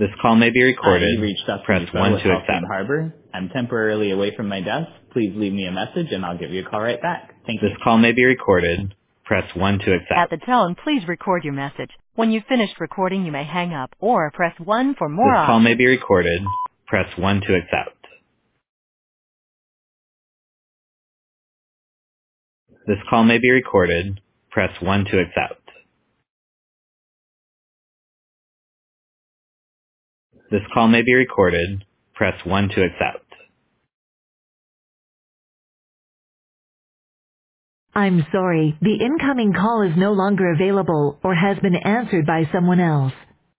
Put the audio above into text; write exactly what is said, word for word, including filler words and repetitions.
This call may be Hi, recorded. you reached Dustin Press Defoe one with to Halcyon accept. Harbor. I'm temporarily away from my desk. Please leave me a message and I'll give you a call right back. Thank This you. call may be recorded. Press one to At accept. the tone, please record your message. When you've finished recording, you may hang up or press one for This more call may options. be recorded. Press one to accept. This call may be recorded. Press one to accept. This call may be recorded. Press one to accept. I'm sorry, the incoming call is no longer available or has been answered by someone else.